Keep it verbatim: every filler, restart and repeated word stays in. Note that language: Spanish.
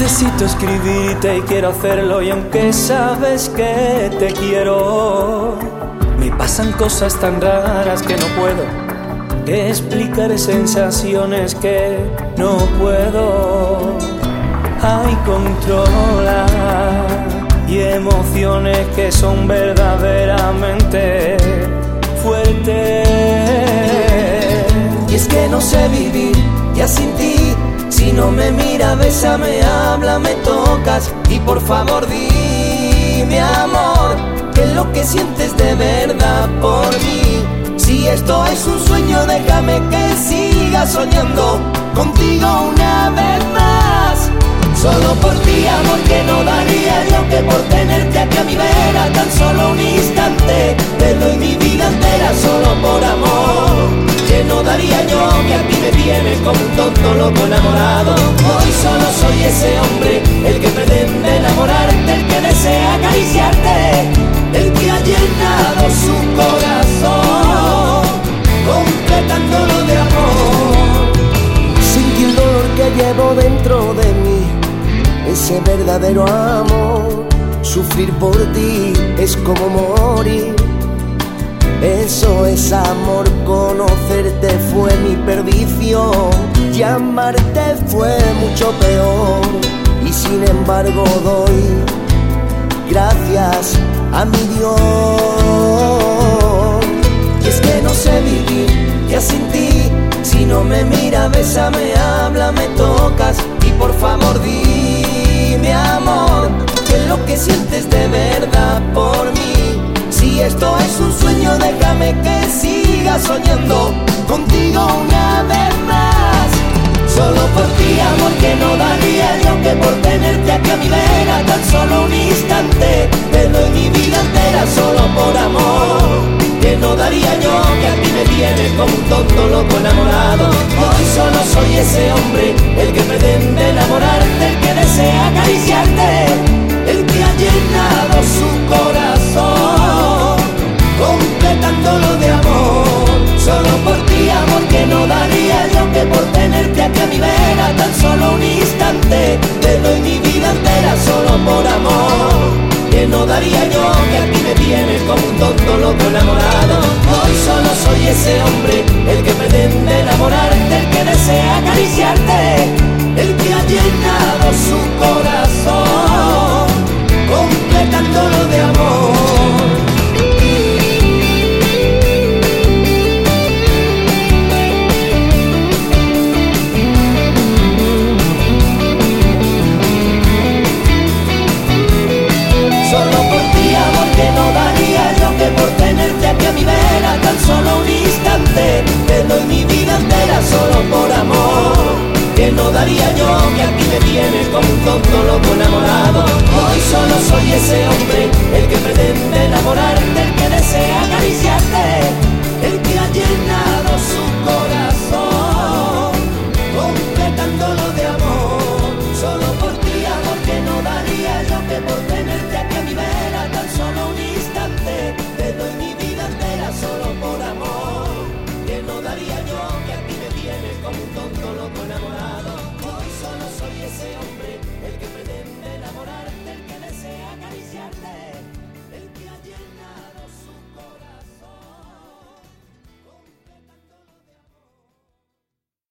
Necesito escribirte y quiero hacerlo, y aunque sabes que te quiero, me pasan cosas tan raras que no puedo explicar, sensaciones que no puedo. Hay controla y emociones que son verdaderamente fuertes. Y es que no sé vivir ya sin ti. Si no me mira, bésame, habla, me tocas, y por favor dime, amor, ¿qué es lo que sientes de verdad por mí? Si esto es un sueño, déjame que siga soñando contigo una vez más. Solo por ti, amor, que no daría yo que por tenerte aquí a mi vera tan solo un instante. Te doy mi vida entera solo por amor, que no daría yo que a ti me tienes como un tonto loco enamorado. Hoy solo soy ese hombre, el que pretende enamorarte, el que desea acariciarte, el que ha llenado su corazón completándolo de amor. Sentí el dolor que llevo dentro de mí, ese verdadero amor. Sufrir por ti es como morir. Eso es amor, conocerte fue mi perdición, y amarte fue mucho peor. Y sin embargo doy gracias a mi Dios. Y es que no sé vivir ya sin ti. Si no me mira, bésame, habla, me tocas, y por favor dime, amor, ¿qué es lo que sientes de verdad por mí? Si esto es un sueño, déjame que siga soñando contigo una vez más. Solo por ti, amor, que no daría yo que por tenerte aquí a mi vera tan solo un instante. Te doy mi vida entera solo por amor, que no daría yo que a ti me tienes como un tonto loco enamorado. Hoy solo soy ese hombre, el que pretende enamorarte, el que desea acariciarte, el que ha llenado su corazón